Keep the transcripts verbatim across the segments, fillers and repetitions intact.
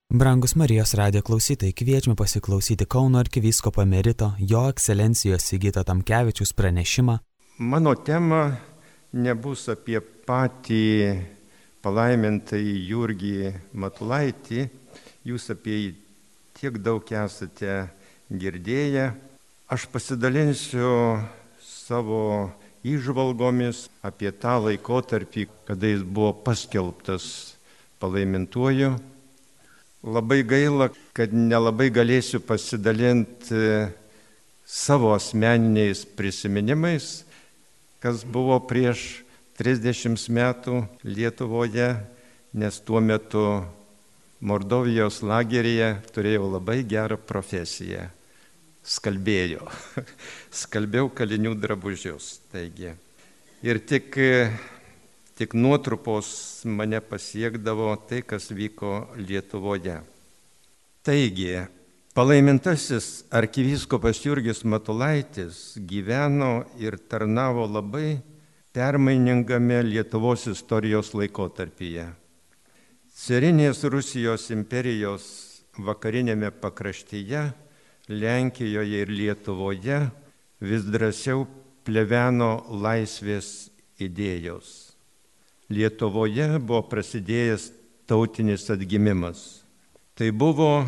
Brangus Marijos radijo klausytojai, kviečiame pasiklausyti Kauno arkivyskupo emerito Jo ekscelencijos Sigito Tamkevičiaus pranešimą. Mano tema nebus apie patį palaimintąjį Jurgį Matulaitį. Jūs apie jį tiek daug esate girdėję. Aš pasidalinsiu savo įžvalgomis apie tą laikotarpį, kada jis buvo paskelbtas palaimintuoju. Labai gaila, kad nelabai galėsiu pasidalinti savo asmeniniais prisiminimais, kas buvo prieš trisdešimt metų Lietuvoje, nes tuo metu Mordovijos lageryje turėjau labai gerą profesiją. Skalbėjo. Skalbėjau kalinių drabužius. Taigi. Ir tik... Tik nuotrupos mane pasiekdavo tai, kas vyko Lietuvoje. Taigi, palaimintasis arkivyskupas Jurgis Matulaitis gyveno ir tarnavo labai permainingame Lietuvos istorijos laikotarpyje. Carinės Rusijos imperijos vakarinėme pakraštyje, Lenkijoje ir Lietuvoje vis drąsiau pleveno laisvės idėjos. Lietuvoje buvo prasidėjęs tautinis atgimimas. Tai buvo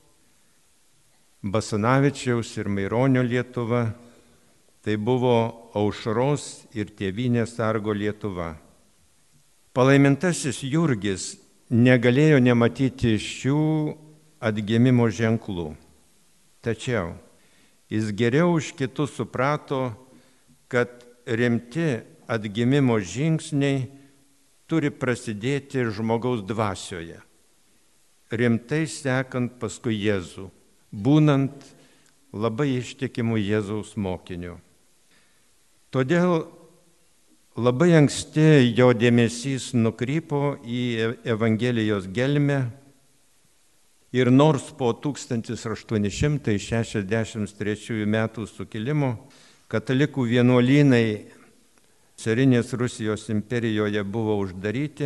Basanavičiaus ir Maironio Lietuva, tai buvo Aušros ir Tėvynės sargo Lietuva. Palaimintasis Jurgis negalėjo nematyti šių atgimimo ženklų. Tačiau jis geriau už kitus suprato, kad rimti atgimimo žingsniai turi prasidėti žmogaus dvasioje, rimtai sekant paskui Jėzų, būnant labai ištikimų Jėzaus mokiniu. Todėl labai anksti jo dėmesys nukrypo į Evangelijos gelmę ir nors po tūkstantis aštuoni šimtai šešiasdešimt trečiųjų metų sukilimo katalikų vienuolynai Carinės Rusijos imperijoje buvo uždaryti,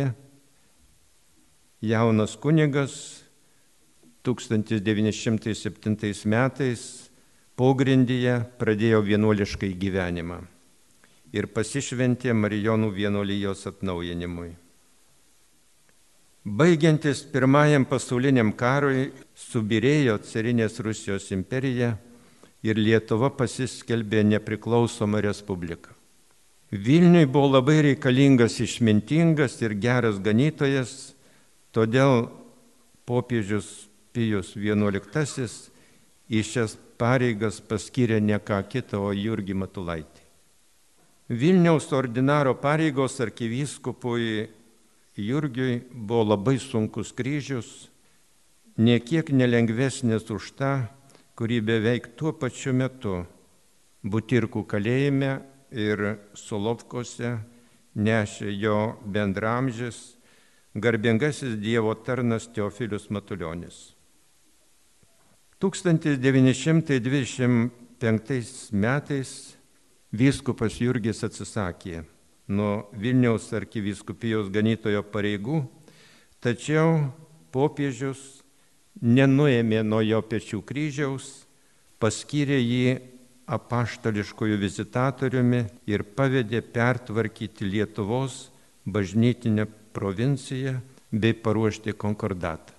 jaunas kunigas tūkstantis devyni šimtai septintais metais pogrindyje pradėjo vienuoliškai gyvenimą ir pasišventė Marijonų vienuolijos atnaujinimui. Baigiantis pirmajam pasauliniam karui subyrėjo Carinės Rusijos imperija ir Lietuva pasiskelbė nepriklausoma respublika. Vilniui buvo labai reikalingas išmintingas ir geras ganytojas, todėl popiežius Pijus vienuoliktasis į šias pareigas paskyrė ne ką kitą, o Jurgį Matulaitį. Vilniaus ordinaro pareigos arkivyskupui Jurgiui buvo labai sunkus kryžius, niekiek nelengvesnis už tą, kurį beveik tuo pačiu metu Butirkų kalėjime ir Solovkose nešė jo bendramžis, garbingasis Dievo tarnas Teofilius Matulionis. tūkstantis devyni šimtai dvidešimt penktais metais vyskupas Jurgis atsisakė nuo Vilniaus arkivyskupijos ganytojo pareigų, tačiau popiežius nenuėmė nuo jo pečių kryžiaus, paskyrė jį apaštališkojų vizitatoriumi ir pavedė pertvarkyti Lietuvos bažnytinę provinciją bei paruošti konkordatą.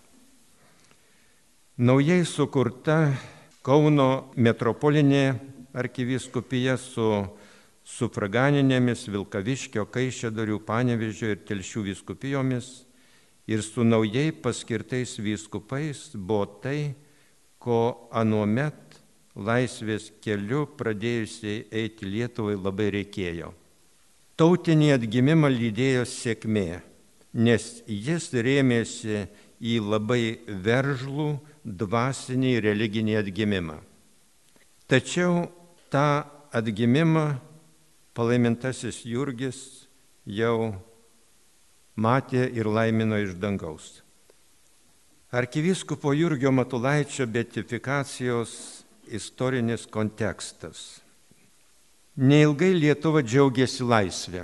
Naujai sukurta Kauno metropolinė arkivyskupija su sufraganinėmis Vilkaviškio, Kaišiadorių, Panevėžio ir Telšių vyskupijomis ir su naujai paskirtais vyskupais buvo tai, ko anuomet laisvės keliu pradėjusiai eiti Lietuvai labai reikėjo. Tautinį atgimimą lydėjo sėkmė, nes jis rėmėsi į labai veržlų dvasinį religinį atgimimą. Tačiau tą atgimimą palaimintasis Jurgis jau matė ir laimino iš dangaus. Arkivyskupo Jurgio Matulaičio beatifikacijos istorinis kontekstas. Neilgai Lietuva džiaugiasi laisvę.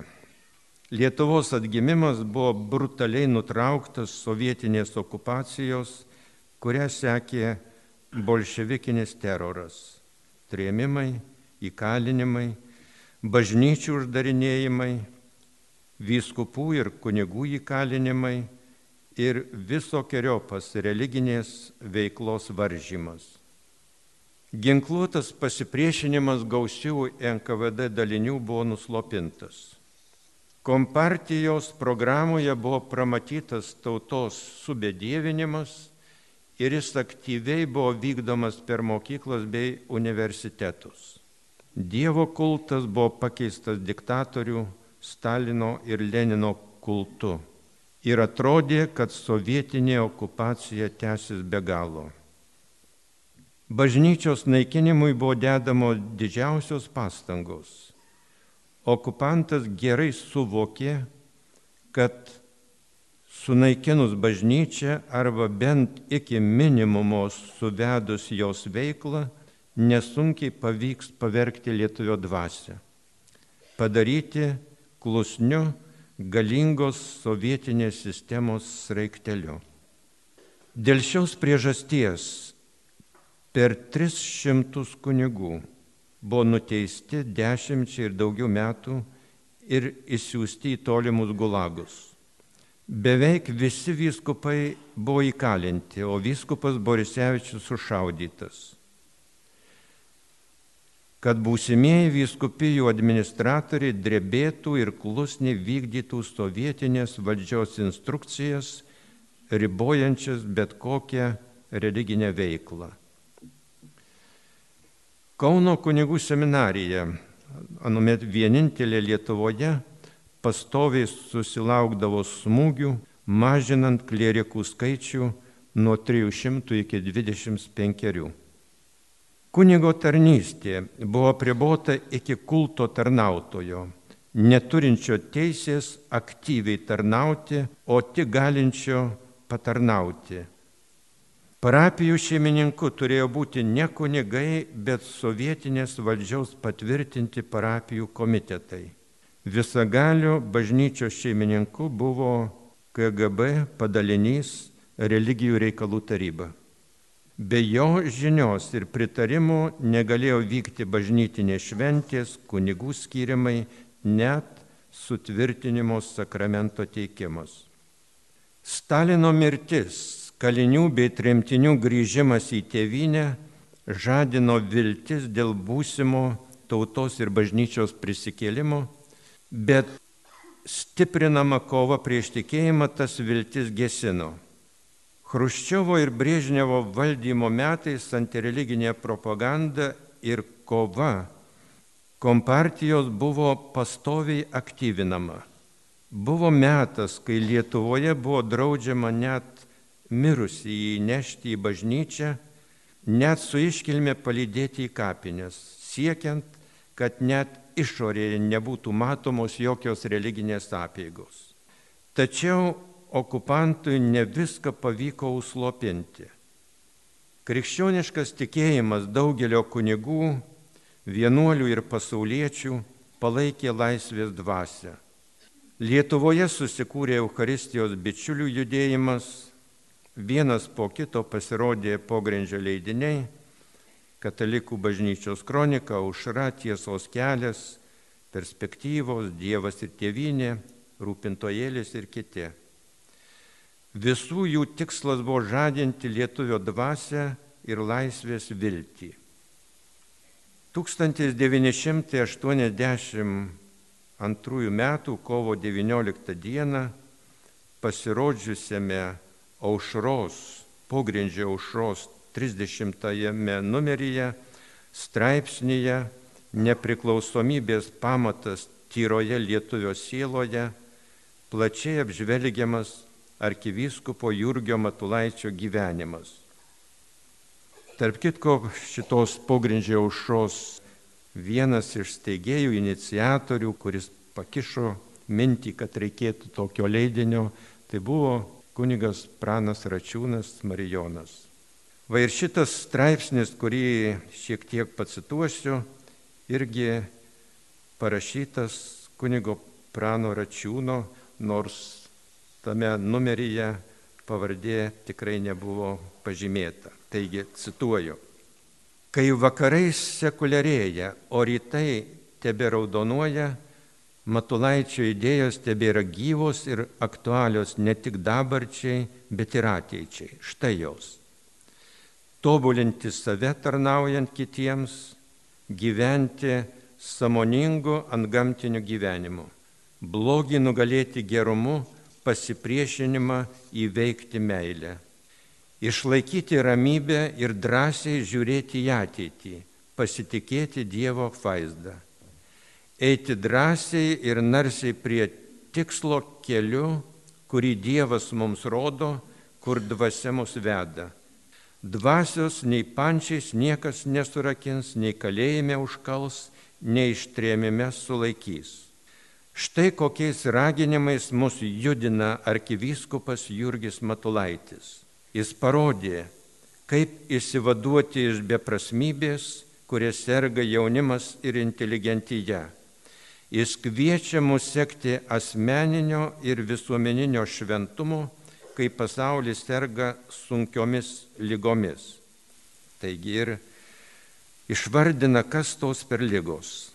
Lietuvos atgimimas buvo brutaliai nutrauktas sovietinės okupacijos kurią sekė bolševikinis teroras, trėmimai, įkalinimai, bažnyčių uždarinėjimai, vyskupų ir kunigų įkalinimai ir visokiojopas religinės veiklos varžymas. Ginkluotas pasipriešinimas gausių N K V D dalinių buvo nuslopintas. Kompartijos programoje buvo pramatytas tautos subedievinimas ir jis aktyviai buvo vykdomas per mokyklas bei universitetus. Dievo kultas buvo pakeistas diktatorių Stalino ir Lenino kultu ir atrodė, kad sovietinė okupacija tęsis be galo. Bažnyčios naikinimui buvo dedamos didžiausios pastangos. Okupantas gerai suvokė, kad sunaikinus bažnyčią arba bent iki minimumo suvedus jos veiklą, nesunkiai pavyks pavergti lietuvio dvasią, padaryti klusniu galingos sovietinės sistemos sraigteliu. Dėl šios priežasties per tris šimtus kunigų buvo nuteisti dešimčiai ir daugiau metų ir išsiųsti į tolimus gulagus. Beveik visi vyskupai buvo įkalinti, o vyskupas Borisevičius sušaudytas. Kad būsimieji vyskupijų administratoriai drebėtų ir klusniai vykdytų sovietinės valdžios instrukcijas, ribojančias bet kokią religinę veiklą. Kauno kunigų seminarija, anuomet vienintelė Lietuvoje, pastoviai susilaukdavo smūgių, mažinant klierikų skaičių nuo trijų šimtų iki dvidešimt penkerių. Kunigo tarnystė buvo apribota iki kulto tarnautojo, neturinčio teisės aktyviai tarnauti, o tik galinčio patarnauti. Parapijų šeimininku turėjo būti ne kunigai, bet sovietinės valdžiaus patvirtinti parapijų komitetai. Visagalio bažnyčios šeimininku buvo K G B padalinys religijų reikalų taryba. Be jo žinios ir pritarimo negalėjo vykti bažnytinės šventės, kunigų skyrimai, net sutvirtinimo sakramento teikimas. Stalino mirtis, kalinių bei tremtinių grįžimas į tėvynę žadino viltis dėl būsimo tautos ir bažnyčios prisikėlimo, bet stiprinama kova prieš tikėjimą tas viltis gesino. Chruščiovo ir Brežnevo valdymo metais antireliginė propaganda ir kova kompartijos buvo pastoviai aktyvinama. Buvo metas, kai Lietuvoje buvo draudžiama net mirusį įnešti į bažnyčią, net su iškilme palydėti į kapines, siekiant, kad net išorėje nebūtų matomos jokios religinės apeigos. Tačiau okupantui ne viską pavyko užslopinti. Krikščioniškas tikėjimas daugelio kunigų, vienuolių ir pasauliečių palaikė laisvės dvasią. Lietuvoje susikūrė Eucharistijos bičiulių judėjimas, vienas po kito pasirodė pogrindžio leidiniai, Katalikų bažnyčios kronika, Aušra, Tiesos kelias, Perspektyvos, Dievas ir tėvynė, Rūpintojėlis ir kiti. Visų jų tikslas buvo žadinti lietuvio dvasią ir laisvės viltį. tūkstantis devyni šimtai aštuoniasdešimt antrųjų metų kovo devynioliktą dieną pasirodžiusiame Aušros, pogrindžio Aušros trisdešimtajame numeryje straipsnyje Nepriklausomybės pamatas tyroje lietuvio sieloje plačiai apžvelgiamas arkivyskupo Jurgio Matulaičio gyvenimas. Tarp kitko, šitos pogrindžio Aušros vienas iš steigėjų, iniciatorių, kuris pakišo mintį, kad reikėtų tokio leidinio, tai buvo kunigas Pranas Račiūnas Marijonas. Va ir šitas straipsnis, kurį šiek tiek pacituosiu, irgi parašytas kunigo Prano Račiūno, nors tame numeryje pavardė tikrai nebuvo pažymėta. Taigi, cituoju. Kai vakarai sekuliarėja, o rytai teberaudonuoja, Matulaičio idėjos tebėra gyvos ir aktualios ne tik dabarčiai, bet ir ateičiai. Štai jos. Tobulinti save tarnaujant kitiems, gyventi sąmoningu antgamtiniu gyvenimu, blogį nugalėti gerumu, pasipriešinimą įveikti meilę, išlaikyti ramybę ir drąsiai žiūrėti į ateitį, pasitikėti Dievo apvaizdą, eiti drąsiai ir narsiai prie tikslo keliu, kurį Dievas mums rodo, kur dvasia mus veda. Dvasios nei pančiais niekas nesurakins, nei kalėjime užkals, nei ištrėmime sulaikys. Štai kokiais raginimais mus judina arkivyskupas Jurgis Matulaitis. Jis parodė, kaip išsivaduoti iš beprasmybės, kuria serga jaunimas ir inteligentija. Jis kviečia mus sekti asmeninio ir visuomeninio šventumo, kai pasaulis serga sunkiomis ligomis. Taigi ir išvardina, kas tos per ligos.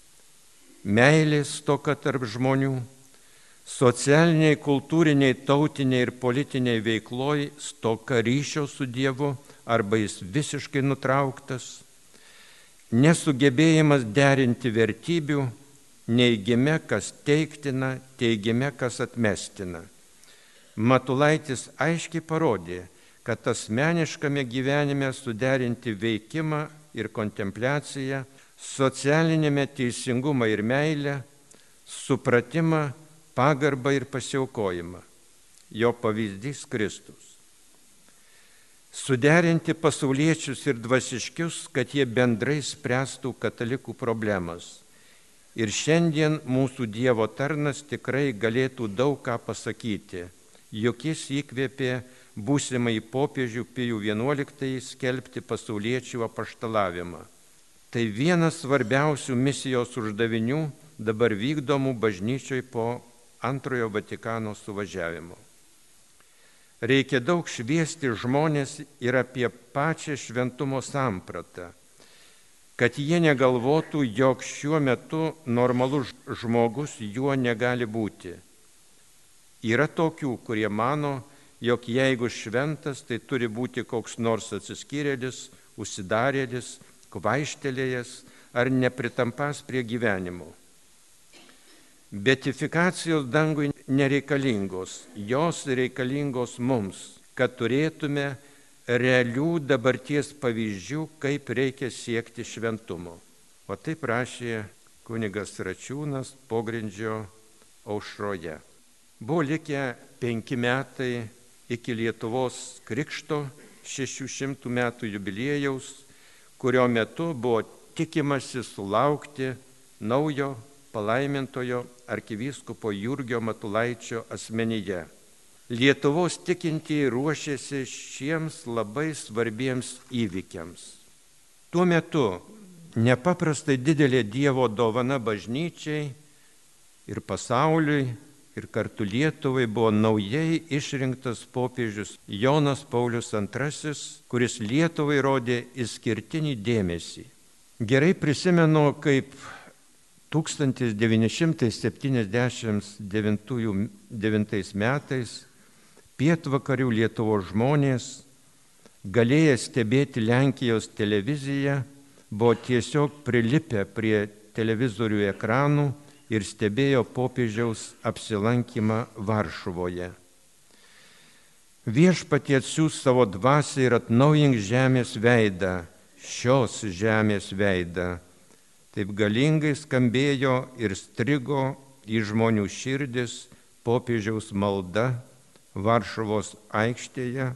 Meilės stoka tarp žmonių, socialiniai, kultūriniai, tautiniai ir politiniai veikloj stoka ryšio su Dievu arba jis visiškai nutrauktas, nesugebėjimas derinti vertybių, neigime, kas teiktina, teigime, kas atmestina. Matulaitis aiškiai parodė, kad asmeniškame gyvenime suderinti veikimą ir kontempliaciją, socialinėme teisingumą ir meilę, supratimą, pagarbą ir pasiaukojimą. Jo pavyzdys Kristus. Suderinti pasauliečius ir dvasiškius, kad jie bendrai spręstų katalikų problemas. Ir šiandien mūsų Dievo tarnas tikrai galėtų daug ką pasakyti, juk jis įkvėpė būsimąjį popiežių Pijų vienuoliktąjį skelbti pasauliečių apaštalavimą. Tai vienas svarbiausių misijos uždavinių dabar vykdomų bažnyčioj po antrojo Vatikano suvažiavimo. Reikia daug šviesti žmonės ir apie pačią šventumo sampratą, kad jie negalvotų, jog šiuo metu normalus žmogus juo negali būti. Yra tokių, kurie mano, jog jeigu šventas, tai turi būti koks nors atsiskyrėlis, užsidarėlis, kvaištelėjęs ar nepritampas prie gyvenimo. Beatifikacijos dangui nereikalingos, jos reikalingos mums, kad turėtume realių dabarties pavyzdžių, kaip reikia siekti šventumo. O taip rašė kunigas Račiūnas Pogrindžio Aušroje. Buvo likę penki metai iki Lietuvos krikšto šešių šimtų metų jubiliejaus, kurio metu buvo tikimasi sulaukti naujo palaimintojo arkivyskupo Jurgio Matulaičio asmenyje. Lietuvos tikintieji ruošėsi šiems labai svarbiems įvykiams. Tuo metu nepaprastai didelė Dievo dovana bažnyčiai ir pasauliui ir kartu Lietuvai buvo naujai išrinktas popiežius Jonas Paulius antrasis, kuris Lietuvai rodė išskirtinį dėmesį. Gerai prisimenu, kaip tūkstantis devyni šimtai septyniasdešimt devintais metais pietvakarių Lietuvos žmonės, galėję stebėti Lenkijos televiziją, buvo tiesiog prilipę prie televizorių ekranų ir stebėjo popiežiaus apsilankymą Varšuvoje. Viešpatie atsiųs savo dvasią ir atnaujink žemės veidą, šios žemės veidą. Taip galingai skambėjo ir strigo į žmonių širdis popiežiaus malda Varšuvos aikštėje.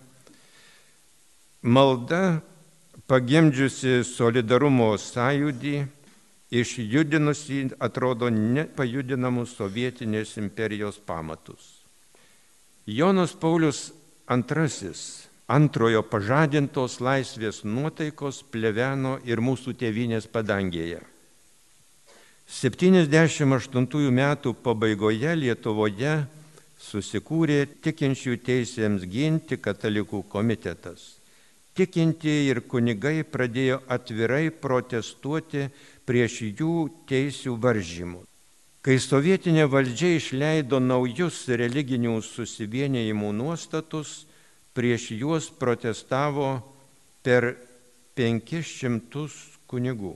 Malda pagimdžiusi solidarumo sąjūdį, išjudinusi, atrodo, nepajudinamus sovietinės imperijos pamatus. Jonas Paulius antrasis, antrojo pažadintos laisvės nuotaikos pleveno ir mūsų tėvynės padangėje. septyniasdešimt aštuntųjų metų pabaigoje Lietuvoje susikūrė tikinčių teisėms ginti katalikų komitetas. Tikintieji ir kunigai pradėjo atvirai protestuoti prieš jų teisių varžymus. Kai sovietinė valdžia išleido naujus religinių susivienijimų nuostatus, prieš juos protestavo per penkis šimtus kunigų.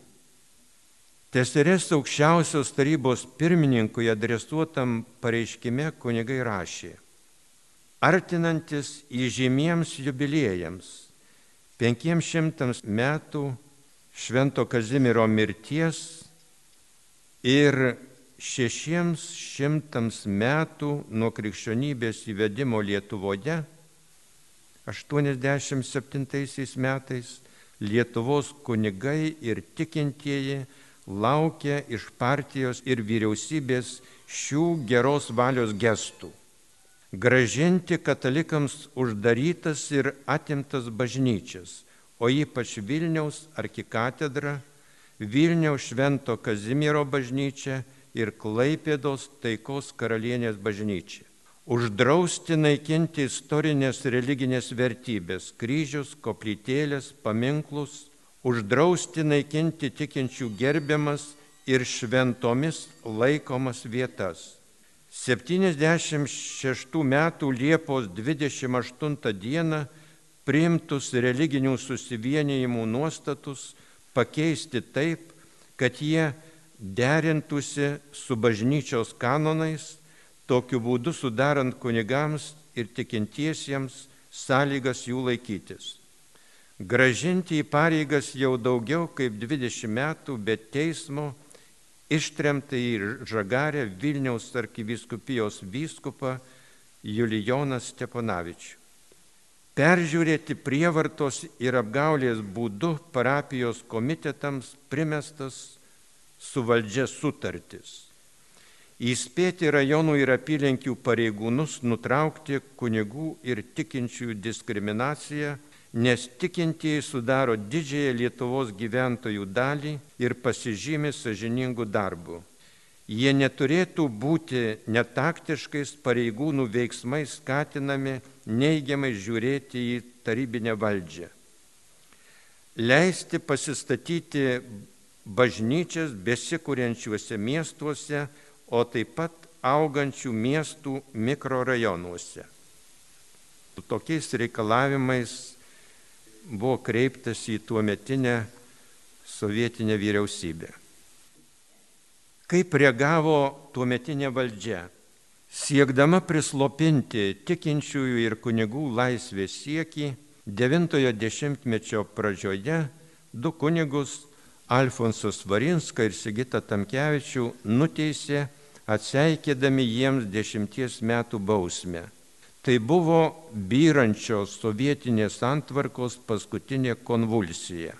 Teserės aukščiausios tarybos pirmininkui adresuotam pareiškime kunigai rašė: artinantis įžymiems jubiliejams, penkiems šimtams metų Švento Kazimiero mirties ir šešiems šimtams metų nuo krikščionybės įvedimo Lietuvoje, aštuoniasdešimt septintaisiais metais Lietuvos kunigai ir tikintieji laukia iš partijos ir vyriausybės šių geros valios gestų: grąžinti katalikams uždarytas ir atimtas bažnyčias, o ypač Vilniaus arkikatedrą, Vilniaus Švento Kazimiero bažnyčią ir Klaipėdos Taikos karalienės bažnyčią. Uždrausti naikinti istorinės religinės vertybės, kryžius, koplytėlės, paminklus, uždrausti naikinti tikinčių gerbiamas ir šventomis laikomas vietas. septyniasdešimt šeštų metų Liepos dvidešimt aštuntą dieną priimtus religinių susivienijimų nuostatus pakeisti taip, kad jie derintųsi su bažnyčios kanonais, tokiu būdu sudarant kunigams ir tikintiesiems sąlygas jų laikytis. Grąžinti į pareigas jau daugiau kaip dvidešimt metų be teismo ištremtą į Žagarę Vilniaus arkivyskupijos vyskupą Julijoną Steponavičių. Peržiūrėti prievartos ir apgaulės būdu parapijos komitetams primestas su valdžia sutartis. Įspėti rajonų ir apylinkių pareigūnus nutraukti kunigų ir tikinčiųjų diskriminaciją, nes tikintieji sudaro didžiąją Lietuvos gyventojų dalį ir pasižymi sąžiningų darbų. Jie neturėtų būti netaktiškais pareigūnų veiksmais skatinami neigiamai žiūrėti į tarybinę valdžią. Leisti pasistatyti bažnyčias besikuriančiuose miestuose, o taip pat augančių miestų mikrorajonuose. Su tokiais reikalavimais buvo kreiptas į tuometinę sovietinę vyriausybę. Kaip reagavo tuometinė valdžia? Siekdama prislopinti tikinčiųjų ir kunigų laisvės siekį, devintojo dešimtmečio pradžioje du kunigus, Alfonsą Svarinską ir Sigitą Tamkevičių, nuteisė atseikėdami jiems dešimties metų bausmę. Tai buvo byrančios sovietinės santvarkos paskutinė konvulsija.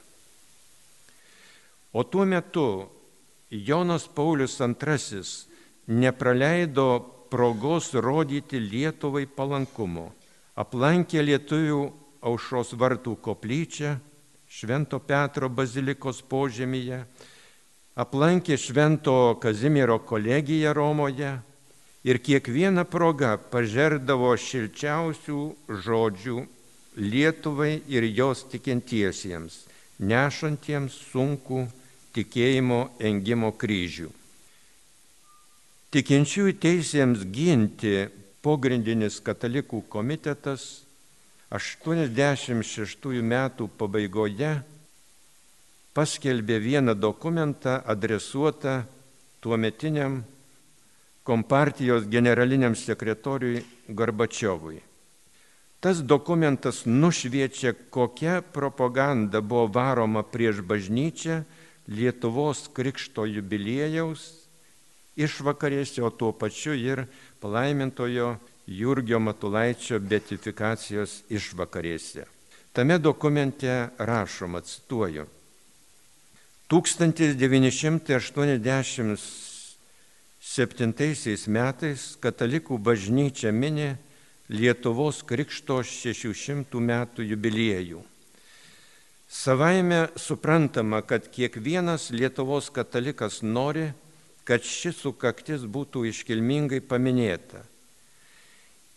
O tuo metu Jonas Paulius antrasis nepraleido progos rodyti Lietuvai palankumo. Aplankė lietuvių Aušros vartų koplyčią Švento Petro bazilikos požemyje, aplankė Švento Kazimiero kolegiją Romoje ir kiekvieną progą pažerdavo šilčiausių žodžių Lietuvai ir jos tikintiesiems, nešantiems sunkų tikėjimo engimo kryžių. Tikinčiųjų teisėms ginti pogrindinis katalikų komitetas aštuoniasdešimt šeštųjų metų pabaigoje paskelbė vieną dokumentą adresuotą tuometiniam kompartijos generaliniam sekretoriui Gorbačiovui. Tas dokumentas nušviečia, kokia propaganda buvo varoma prieš bažnyčią Lietuvos krikšto jubiliejaus išvakarėse, o tuo pačiu ir palaimintojo Jurgio Matulaičio beatifikacijos išvakarėse. Tame dokumente rašoma, cituoju: tūkstantis devyni šimtai aštuoniasdešimt septintaisiais metais katalikų bažnyčia mini Lietuvos krikšto šešių šimtų metų jubiliejų. Savaime suprantama, kad kiekvienas Lietuvos katalikas nori, kad ši sukaktis būtų iškilmingai paminėta.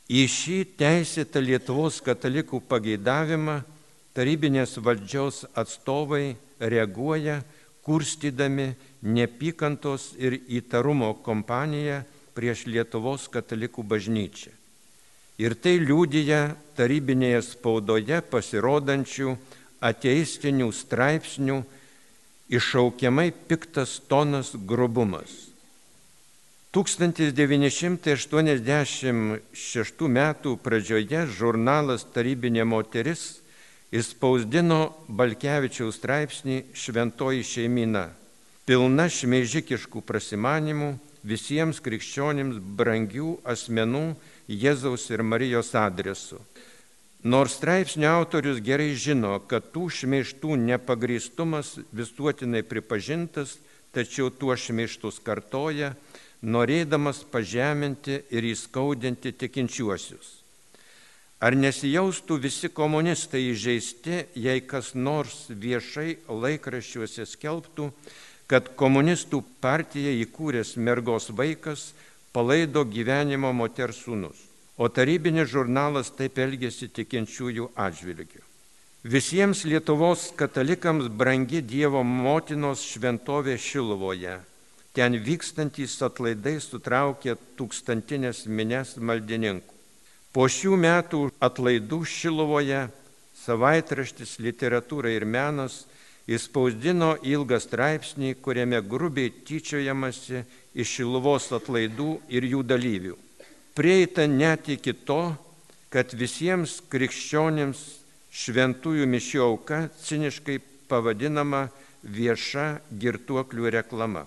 Į šį teisėtą Lietuvos katalikų pageidavimą tarybinės valdžios atstovai reaguoja, kurstydami neapykantos ir įtarumo kompaniją prieš Lietuvos katalikų bažnyčią. Ir tai liudija tarybinėje spaudoje pasirodančių ateistinių straipsnių iššaukiamai piktas tonas grubumas. tūkstantis devyni šimtai aštuoniasdešimt šeštų metų pradžioje žurnalas Tarybinė moteris išspausdino Balkevičiaus straipsnį Šventoji šeimyna, pilna šmeižikiškų prasimanimų visiems krikščionims brangių asmenų Jėzaus ir Marijos adresu. Nors straipsnio autorius gerai žino, kad tų šmeižtų nepagrįstumas visuotinai pripažintas, tačiau tuo šmeižtus kartoja, norėdamas pažeminti ir įskaudinti tikinčiuosius. Ar nesijaustų visi komunistai įžeisti, jei kas nors viešai laikraščiuose skelbtų, kad komunistų partiją įkūręs mergos vaikas palaido gyvenimo moters sūnus, o tarybinis žurnalas taip elgėsi tikinčiųjų atžvilgiu. Visiems Lietuvos katalikams brangi Dievo motinos šventovė Šiluvoje. Ten vykstantys atlaidai sutraukė tūkstantinės minias maldininkų. Po šių metų atlaidų Šiluvoje savaitraštis Literatūra ir menas išspausdino ilgą straipsnį, kuriame grubiai tyčiojamasi iš Šiluvos atlaidų ir jų dalyvių. Prieita net iki to, kad visiems krikščionims šventųjų mišių auka ciniškai pavadinama vieša girtuoklių reklama.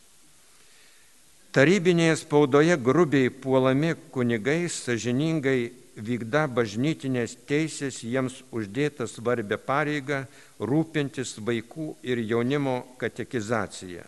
Tarybinėje spaudoje grubiai puolami kunigai sąžiningai vykda bažnytinės teisės jiems uždėtą svarbią pareigą rūpintis vaikų ir jaunimo katekizacija.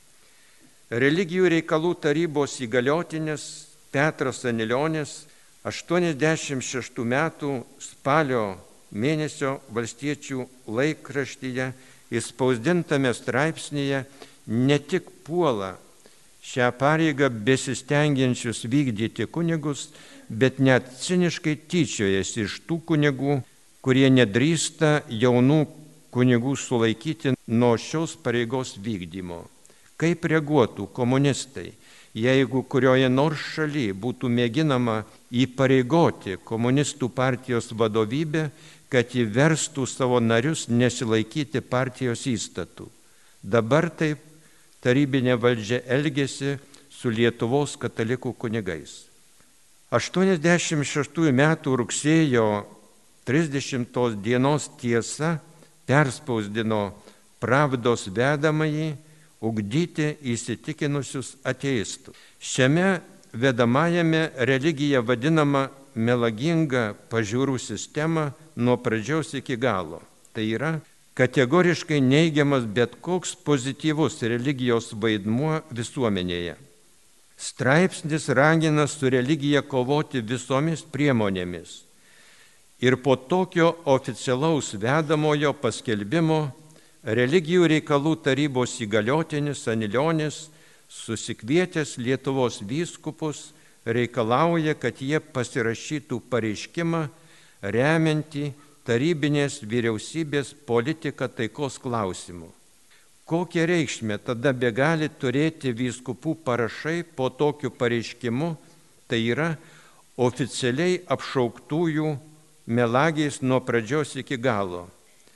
Religijų reikalų tarybos įgaliotinis Petras Anilionis aštuoniasdešimt šeštų metų spalio mėnesio Valstiečių laikraštyje išspausdintame straipsnyje ne tik puola šią pareigą besistengiančius vykdyti kunigus, bet net ciniškai tyčiojasi iš tų kunigų, kurie nedrįsta jaunų kunigų sulaikyti nuo šios pareigos vykdymo. Kaip reaguotų komunistai, jeigu kurioje nors šalyje būtų mėginama įpareigoti komunistų partijos vadovybę, kad įverstų savo narius nesilaikyti partijos įstatų? Dabar taip tarybinė valdžia elgėsi su Lietuvos katalikų kunigais. aštuoniasdešimt šeštųjų metų rugsėjo trisdešimtos dienos Tiesa perspausdino Pravdos vedamąjį ugdyti įsitikinusius ateistus. Šiame vedamajame religija vadinama melaginga pažiūrų sistema nuo pradžios iki galo. Tai yra kategoriškai neigiamas bet koks pozityvus religijos vaidmuo visuomenėje. Straipsnis ragina su religija kovoti visomis priemonėmis. Ir po tokio oficialaus vedamojo paskelbimo religijų reikalų tarybos įgaliotinis Anilionis, susikvietęs Lietuvos vyskupus, reikalauja, kad jie pasirašytų pareiškimą remiantį tarybinės vyriausybės politiką taikos klausimų. Kokią reikšmę tada begali turėti vyskupų parašai po tokiu pareiškimu, tai yra oficialiai apšauktųjų melagiais nuo pradžios iki galo.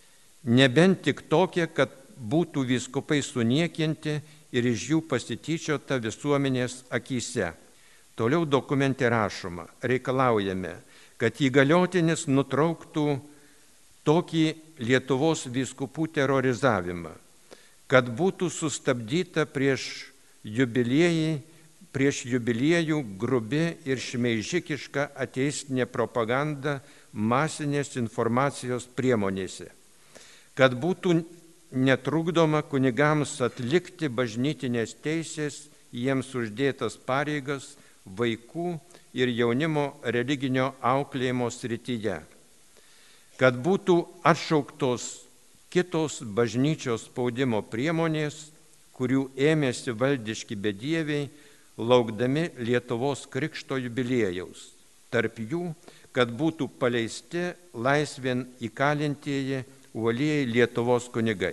Nebent tik tokie, kad būtų vyskupai suniekinti ir iš jų pasityčiota visuomenės akyse. Toliau dokumente rašoma, reikalaujame, kad įgaliotinis nutrauktų tokį Lietuvos vyskupų terorizavimą, kad būtų sustabdyta prieš jubiliejai, prieš jubiliejų grubi ir šmeižikiška ateistinė propaganda masinės informacijos priemonėse, kad būtų netrukdoma kunigams atlikti bažnytinės teisės jiems uždėtas pareigas vaikų ir jaunimo religinio auklėjimo srityje, kad būtų atšauktos kitos bažnyčios spaudimo priemonės, kurių ėmėsi valdiški bedieviai, laukdami Lietuvos krikšto jubiliejaus. tarp jų, kad būtų paleisti laisvėn įkalintieji uolieji Lietuvos kunigai.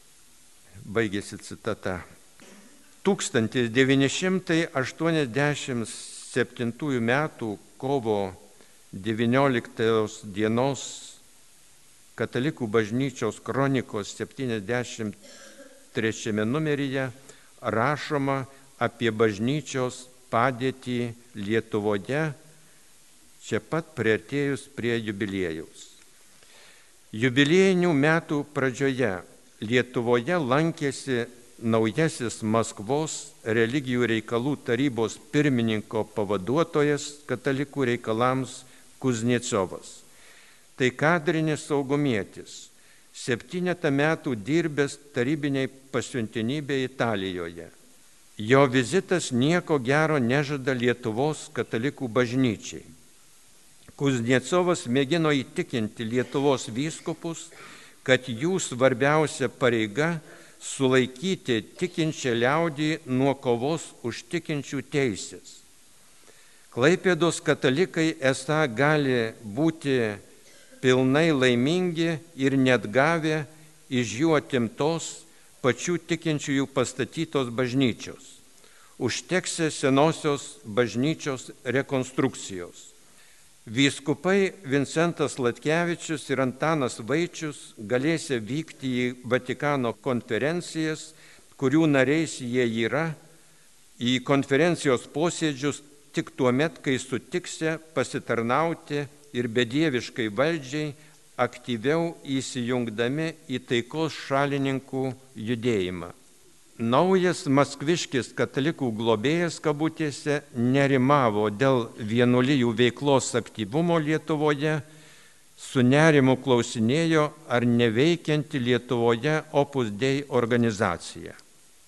Baigėsi citata. tūkstantis devyni šimtai aštuoniasdešimt septintųjų metų kovo devynioliktos dienos Katalikų bažnyčios kronikos septyniasdešimt trečiame numeryje rašoma apie bažnyčios padėtį Lietuvoje, čia pat priartėjus prie jubiliejaus. Jubiliejinių metų pradžioje Lietuvoje lankėsi naujasis Maskvos religijų reikalų tarybos pirmininko pavaduotojas katalikų reikalams Kuznecovas. Tai kadrinis saugumietis, septynetą metų dirbęs tarybiniai pasiuntinybėje Italijoje. Jo vizitas nieko gero nežada Lietuvos katalikų bažnyčiai. Kuznecovas mėgino įtikinti Lietuvos vyskupus, kad jų svarbiausia pareiga sulaikyti tikinčią liaudį nuo kovos už tikinčių teisės. Klaipėdos katalikai esą gali būti pilnai laimingi ir net gavę iš jų atimtos pačių tikinčiųjų pastatytos bažnyčios. Užteksė senosios bažnyčios rekonstrukcijos. Vyskupai Vincentas Latkevičius ir Antanas Vaičius galėsia vykti į Vatikano konferencijas, kurių nariais jie yra, į konferencijos posėdžius tik tuo met, kai sutiksia pasitarnauti ir bedieviškai valdžiai aktyviau įsijungdami į taikos šalininkų judėjimą. Naujas maskviškis katalikų globėjas kabutėse nerimavo dėl vienuolijų veiklos aktyvumo Lietuvoje, su nerimu klausinėjo, ar neveikianti Lietuvoje Opus Dei organizacija.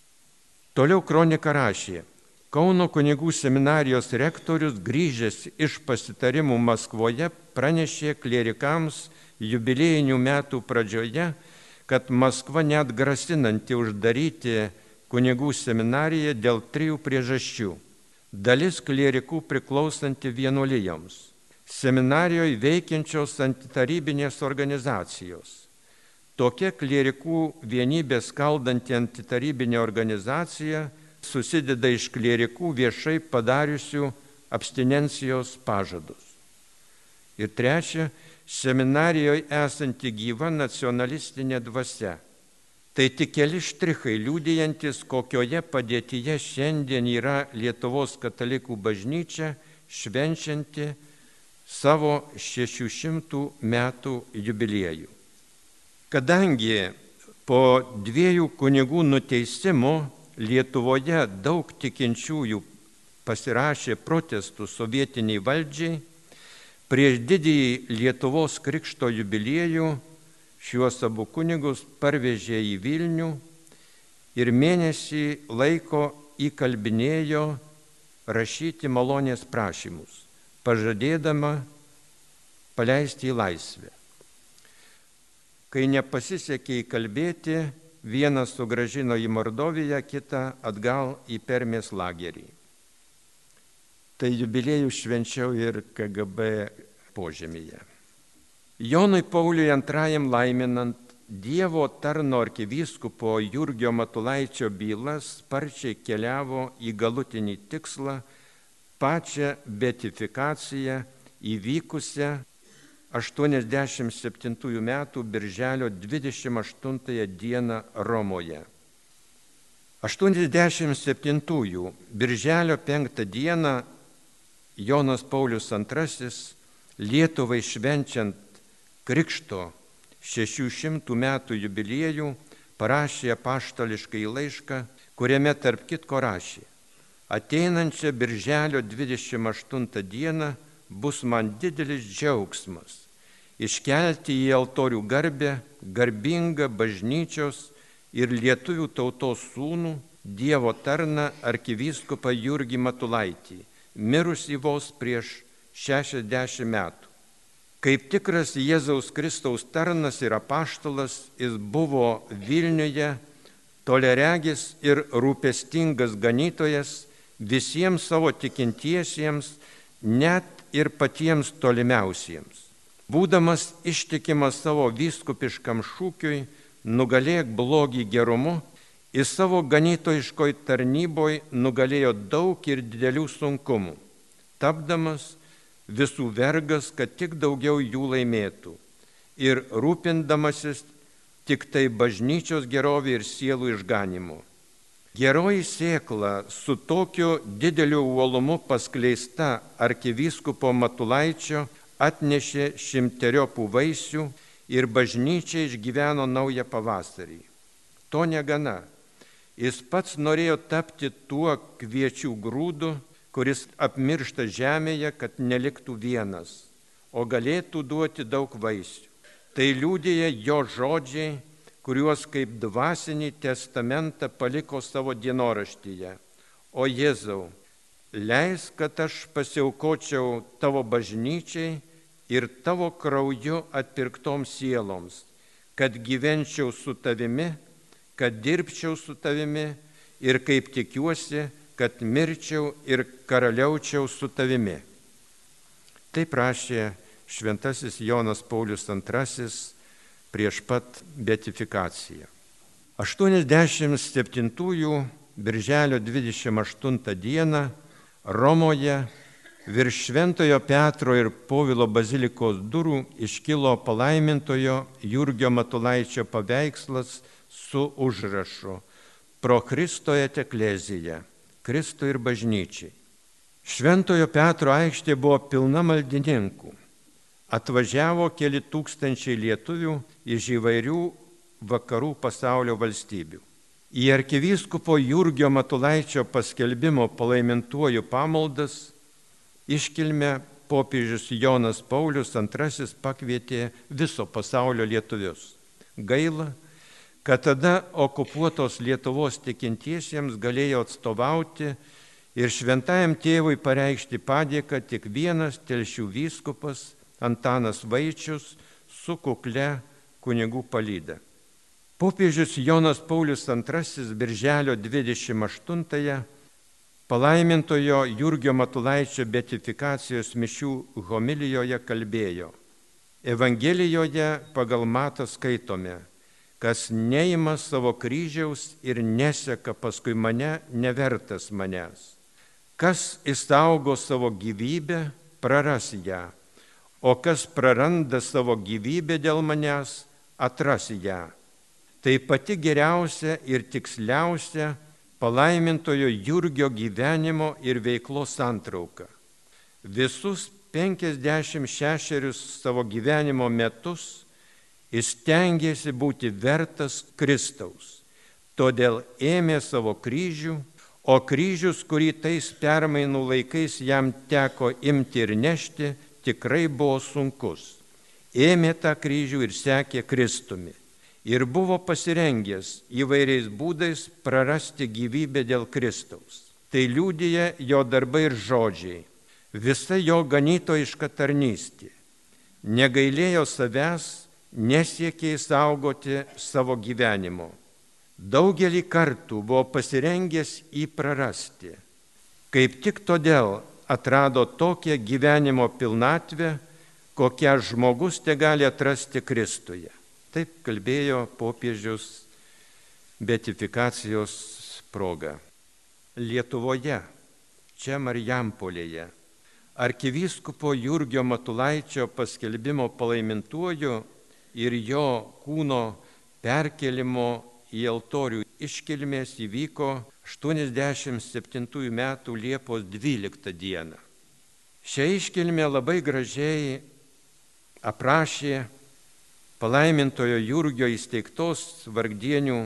Toliau kronika rašė: Kauno kunigų seminarijos rektorius grįžęs iš pasitarimų Maskvoje pranešė klierikams jubiliejinių metų pradžioje, kad Maskva net grasinanti uždaryti kunigų seminariją dėl trijų priežasčių. Dalis klierikų priklausanti vienuolijoms, seminarijoje veikiančios antitarybinės organizacijos. Tokia klierikų vienybė skaldanti antitarybinė organizacija susideda iš klierikų viešai padariusių abstinencijos pažadus. Ir trečia, seminarijoje esanti gyva nacionalistinė dvasia. Tai tik keli štrichai liudijantis, kokioje padėtyje šiandien yra Lietuvos katalikų bažnyčia, švenčianti savo šešių šimtų metų jubiliejų. Kadangi po dviejų kunigų nuteisimo Lietuvoje daug tikinčiųjų pasirašė protestų sovietiniai valdžiai, prieš didįjį Lietuvos krikšto jubiliejų šiuos abu kunigus parvežė į Vilnių ir mėnesį laiko įkalbinėjo rašyti malonės prašymus, pažadėdama paleisti į laisvę. Kai nepasisekė įkalbėti, vienas sugrąžino į Mordoviją, kitą atgal į Permės lagerį. Tai jubiliejų švenčiau ir K G B požemyje. Jonui Pauliui antrajam laiminant, Dievo tarno arkivyskupo Jurgio Matulaičio byla sparčiai keliavo į galutinį tikslą, pačią beatifikaciją įvykusią aštuoniasdešimt septintųjų metų birželio dvidešimt aštuntąją dieną Romoje. aštuoniasdešimt septintųjų birželio penktą dieną Jonas Paulius antrasis Lietuvai švenčiant Krikšto šešių šimtų metų jubiliejų parašė apaštališkai laišką, kuriame tarp kitko rašė: ateinančią birželio dvidešimt aštuntą dieną bus man didelis džiaugsmas iškelti į altorių garbę garbingą bažnyčios ir lietuvių tautos sūnų, Dievo tarną arkivyskupą Jurgį Matulaitį, mirusį vos prieš šešiasdešimt metų. Kaip tikras Jėzaus Kristaus tarnas ir apaštalas, jis buvo Vilniuje toleregis ir rūpestingas ganytojas visiems savo tikintiesiems, net ir patiems tolimiausiems. Būdamas ištikimas savo vyskupiškam šūkiui, nugalėk blogį gerumu, jis savo ganytojiškoj tarnyboj nugalėjo daug ir didelių sunkumų, tapdamas visų vergas, kad tik daugiau jų laimėtų ir rūpindamasis tik tai bažnyčios gerovė ir sielų išganimu. Geroji sėkla su tokiu dideliu uolumu paskleista arkivyskupo Matulaičio atnešė šimteriopų vaisių ir bažnyčia išgyveno naują pavasarį. To negana. Jis pats norėjo tapti tuo kviečių grūdu, kuris apmiršta žemėje, kad neliktų vienas, o galėtų duoti daug vaisių. Tai liudija jo žodžiai, kuriuos kaip dvasinį testamentą paliko savo dienoraštyje. O Jėzau, leisk, kad aš pasiaukočiau tavo bažnyčiai ir tavo krauju atpirktoms sieloms, kad gyvenčiau su tavimi, kad dirbčiau su tavimi ir kaip tikiuosi, kad mirčiau ir karaliaučiau su tavimi. Taip rašė šventasis Jonas Paulius antrasis prieš pat beatifikaciją. aštuoniasdešimt septintųjų birželio dvidešimt aštuntą dieną Romoje virš Šventojo Petro ir Povilo bazilikos durų iškilo palaimintojo Jurgio Matulaičio paveikslas su užrašu Pro Christo et ecclesia, Kristui ir bažnyčiai. Šventojo Petro aikštė buvo pilna maldininkų. Atvažiavo keli tūkstančiai lietuvių iš įvairių vakarų pasaulio valstybių. Į arkivyskupo Jurgio Matulaičio paskelbimo palaimintuoju pamaldas iškilmę popiežius Jonas Paulius antrasis pakvietė viso pasaulio lietuvius. Gaila, kad tada okupuotos Lietuvos tikintiesiems galėjo atstovauti ir šventajam tėvui pareikšti padėką tik vienas Telšių vyskupas Antanas Vaičius su kuklia kunigų palyda. Popiežius Jonas Paulius antrasis birželio dvidešimt aštuntąją palaimintojo Jurgio Matulaičio beatifikacijos mišių homilijoje kalbėjo: Evangelijoje pagal Matą skaitome, kas neima savo kryžiaus ir neseka paskui mane, nevertas manęs. Kas išsaugo savo gyvybę, praras ją, o kas praranda savo gyvybę dėl manęs, atras ją. Tai pati geriausia ir tiksliausia palaimintojo Jurgio gyvenimo ir veiklos santrauka. Visus penkiasdešimt šešerius savo gyvenimo metus jis stengėsi būti vertas Kristaus. Todėl ėmė savo kryžių, o kryžius, kurį tais permainų laikais jam teko imti ir nešti, tikrai buvo sunkus. Ėmė tą kryžių ir sekė Kristumi. Ir buvo pasirengęs įvairiais būdais prarasti gyvybę dėl Kristaus. Tai liudija jo darbai ir žodžiai, visa jo ganytojiška tarnystė. Negailėjo savęs, nesiekė išsaugoti savo gyvenimo. Daugelį kartų buvo pasirengęs jį prarasti. Kaip tik todėl atrado tokią gyvenimo pilnatvę, kokią žmogus tegali atrasti Kristuje. Taip kalbėjo popiežius beatifikacijos proga. Lietuvoje, čia Marijampolėje, arkivyskupo Jurgio Matulaičio paskelbimo palaimintuoju ir jo kūno perkelimo į altorių iškilmės įvyko aštuoniasdešimt septintųjų metų Liepos dvyliktą dieną. Šią iškilmę labai gražiai aprašė palaimintojo Jurgio įsteigtos Vargdienių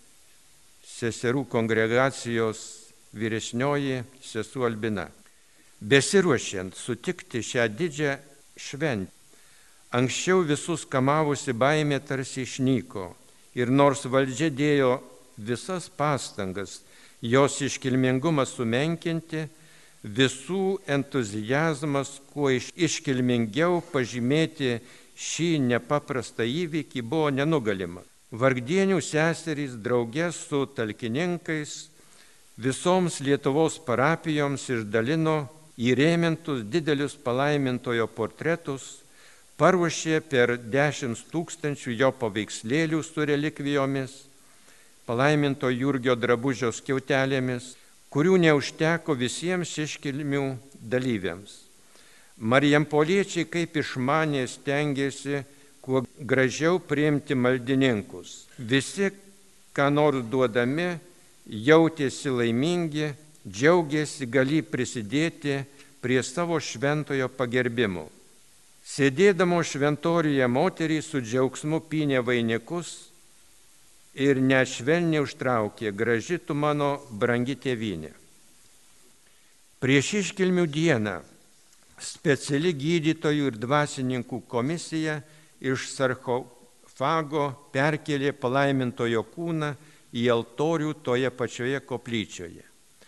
seserų kongregacijos vyresnioji sesuo Albina. Besiruošiant sutikti šią didžią šventę, anksčiau visus kamavusi baimė tarsi išnyko ir nors valdžia dėjo visas pastangas jos iškilmingumą sumenkinti, visų entuzijazmas kuo iškilmingiau pažymėti šį nepaprastą įvykį buvo nenugalima. Vargdienių seserys drauge su talkininkais visoms Lietuvos parapijoms išdalino įrėmintus didelius palaimintojo portretus, paruošė per dešimt tūkstančių jo paveikslėlių su relikvijomis, palaiminto Jurgio drabužio skiautelėmis, kurių neužteko visiems iškilmių dalyviams. Marijampoliečiai kaip išmanė stengėsi kuo gražiau priimti maldininkus. Visi, ką nors duodami, jautėsi laimingi, džiaugėsi galį prisidėti prie savo šventojo pagerbimo. Sėdėdamo šventoriuje moterys su džiaugsmu pynė vainikus ir nešvelniai užtraukė: graži tu mano brangi tėvynė. Prieš iškilmių dieną speciali gydytojų ir dvasininkų komisija iš sarkofago perkėlė palaimintojo kūną į altorių toje pačioje koplyčioje.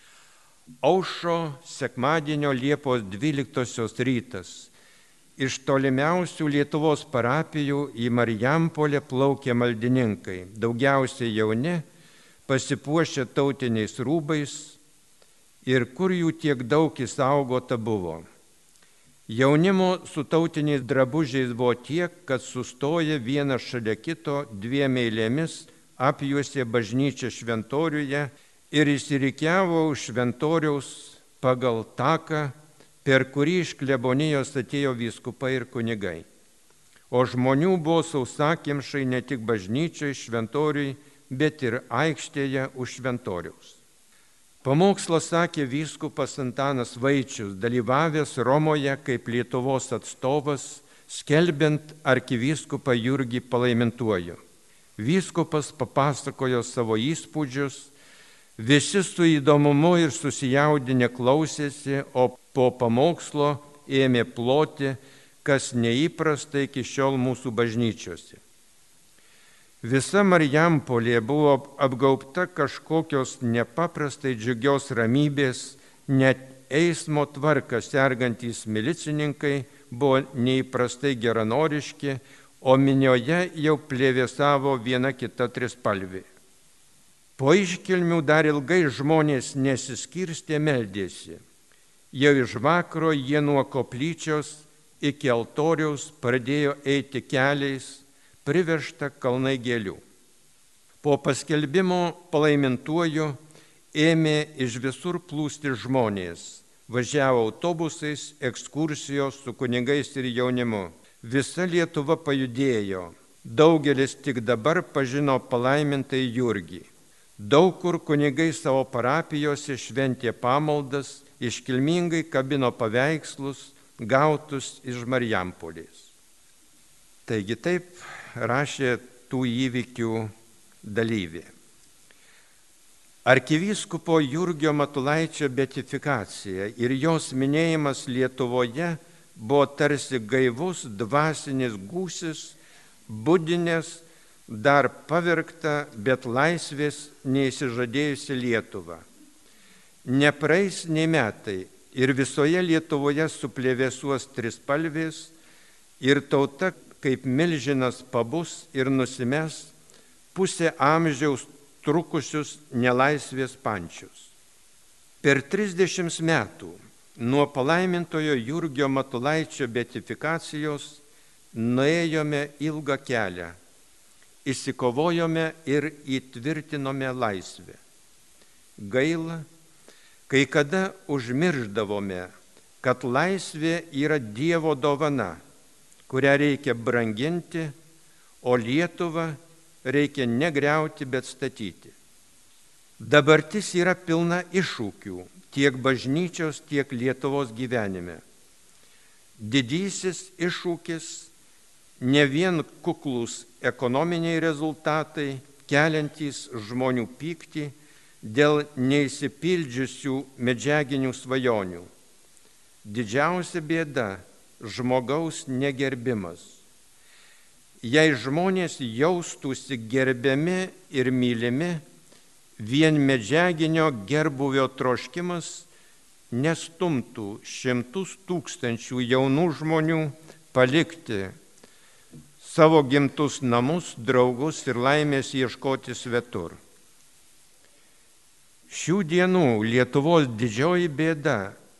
Aušo sekmadienio Liepos dvyliktosios rytas. Iš tolimiausių Lietuvos parapijų į Marijampolę plaukė maldininkai, daugiausiai jauni, pasipuošę tautiniais rūbais, ir kur jų tiek daug išsaugota buvo. Jaunimo su tautiniais drabužiais buvo tiek, kad sustoję vienas šalia kito dviem eilėmis apjuosė bažnyčią šventoriuje ir išsirikiavo už šventoriaus pagal taką, per kurį iš klebonijos atėjo vyskupai ir kunigai. O žmonių buvo sausakimšai ne tik bažnyčiai, šventoriui, bet ir aikštėje už šventoriaus. Pamokslą sakė vyskupas Antanas Vaičius, dalyvavęs Romoje kaip Lietuvos atstovas, skelbiant arkivyskupą Jurgį palaimintuoju. Vyskupas papasakojo savo įspūdžius, visi su įdomumu ir susijaudinę klausėsi, o po pamokslo ėmė ploti, kas neįprasta iki šiol mūsų bažnyčiose. Visa Marijampolė buvo apgaubta kažkokios nepaprastai džiugios ramybės, net eismo tvarką sergantys milicininkai buvo neįprastai geranoriški, o minioje jau plevėsavo viena kita trispalvė. Po iškilmių dar ilgai žmonės nesiskirstė, meldėsi. Jau iš vakaro jie nuo koplyčios iki altoriaus pradėjo eiti keliais, privežta kalnai gėlių. Po paskelbimo palaimintuoju ėmė iš visur plūsti žmonės. Važiavo autobusais, ekskursijos su kunigais ir jaunimu. Visa Lietuva pajudėjo. Daugelis tik dabar pažino palaimintai Jurgį. Daug kur kunigai savo parapijose šventė pamaldas, iškilmingai kabino paveikslus, gautus iš Marijampolės. Taigi taip rašė tų įvykių dalyvė. Arkivyskupo Jurgio Matulaičio beatifikacija ir jos minėjimas Lietuvoje buvo tarsi gaivus dvasinis gūsis, budinės, dar pavergta, bet laisvės neįsižadėjusi Lietuva. Nepraeis nei metai ir visoje Lietuvoje suplevėsuos trispalvės ir tauta kaip milžinas pabus ir nusimes pusę amžiaus trukusius nelaisvės pančius. Per trisdešimt metų nuo palaimintojo Jurgio Matulaičio beatifikacijos nuėjome ilgą kelią, įsikovojome ir įtvirtinome laisvę. Gaila, kai kada užmirždavome, kad laisvė yra Dievo dovana, kurią reikia branginti, o Lietuvą reikia negriauti, bet statyti. Dabartis yra pilna iššūkių tiek bažnyčios, tiek Lietuvos gyvenime. Didysis iššūkis ne vien kuklūs ekonominiai rezultatai, keliantys žmonių pyktį dėl neįsipildžiusių medžiaginių svajonių. Didžiausia bėda – žmogaus negerbimas. Jei žmonės jaustųsi gerbiami ir mylimi, vien medžiaginio gerbūvio troškimas nestumtų šimtus tūkstančių jaunų žmonių palikti savo gimtus namus, draugus ir laimės ieškoti svetur. Šių dienų Lietuvos didžioji bėda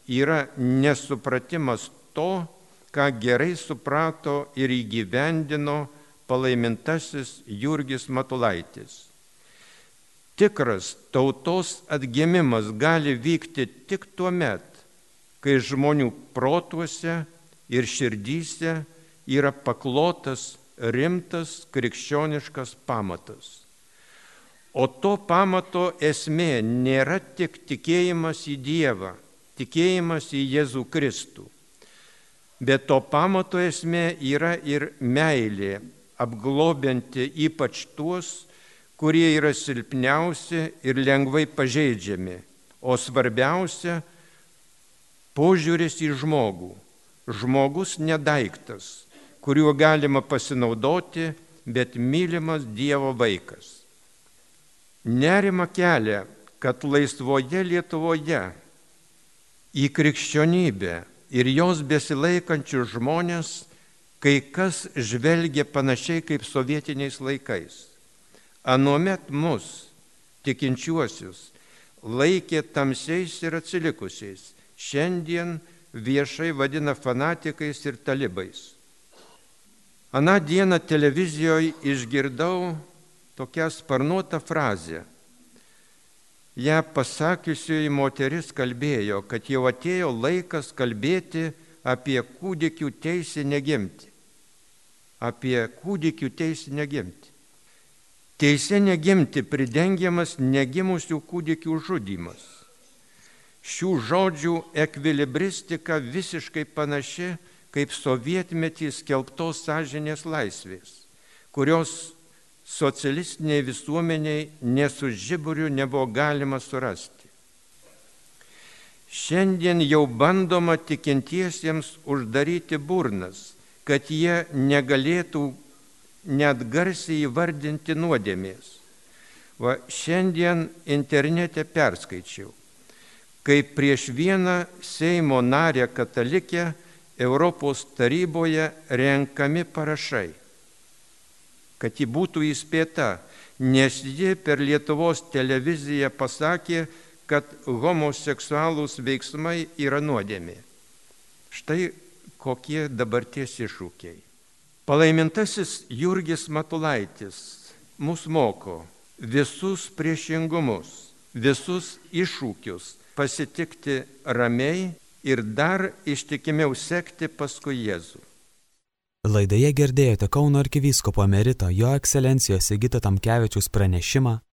yra nesupratimas to, ką gerai suprato ir įgyvendino palaimintasis Jurgis Matulaitis. Tikras tautos atgimimas gali vykti tik tuo met, kai žmonių protuose ir širdyse yra paklotas rimtas krikščioniškas pamatas. O to pamato esmė nėra tik tikėjimas į Dievą, tikėjimas į Jėzų Kristų, bet to pamato esmė yra ir meilė, apglobinti ypač tuos, kurie yra silpniausi ir lengvai pažeidžiami, o svarbiausia – požiūris į žmogų. Žmogus ne daiktas, kuriuo galima pasinaudoti, bet mylimas Dievo vaikas. Nerima kelia, kad laisvoje Lietuvoje į krikščionybę ir jos besilaikančius žmonės kai kas žvelgia panašiai kaip sovietiniais laikais. Anuomet mus, tikinčiuosius, laikė tamsiais ir atsilikusiais, šiandien viešai vadina fanatikais ir talibais. Aną dieną televizijoje išgirdau tokią sparnuotą frazę. Ja pasakiusioji moteris kalbėjo, kad jau atėjo laikas kalbėti apie kūdikių teisę negimti. Apie kūdikių teisę negimti. Teisė negimti pridengiamas negimusių kūdikių žudymas. Šių žodžių ekvilibristika visiškai panaši kaip sovietmetį skelbtos sąžinės laisvės, kurios socialistiniai visuomeniai nė su žiburiu nebuvo galima surasti. Šiandien jau bandoma tikintiesiems uždaryti burnas, kad jie negalėtų net garsiai įvardinti nuodėmės. Va, šiandien internete perskaičiau, kaip prieš vieną Seimo narę katalikę Europos taryboje renkami parašai, kad ji būtų įspėta, nes ji per Lietuvos televiziją pasakė, kad homoseksualūs veiksmai yra nuodėmė. Štai kokie dabarties iššūkiai. Palaimintasis Jurgis Matulaitis mus moko visus priešingumus, visus iššūkius pasitikti ramiai ir dar ištikimiau sekti paskui Jėzų. Laidoje girdėjote Kauno arkivyskupo emerito Jo Ekscelencijos Sigito Tamkevičiaus pranešimą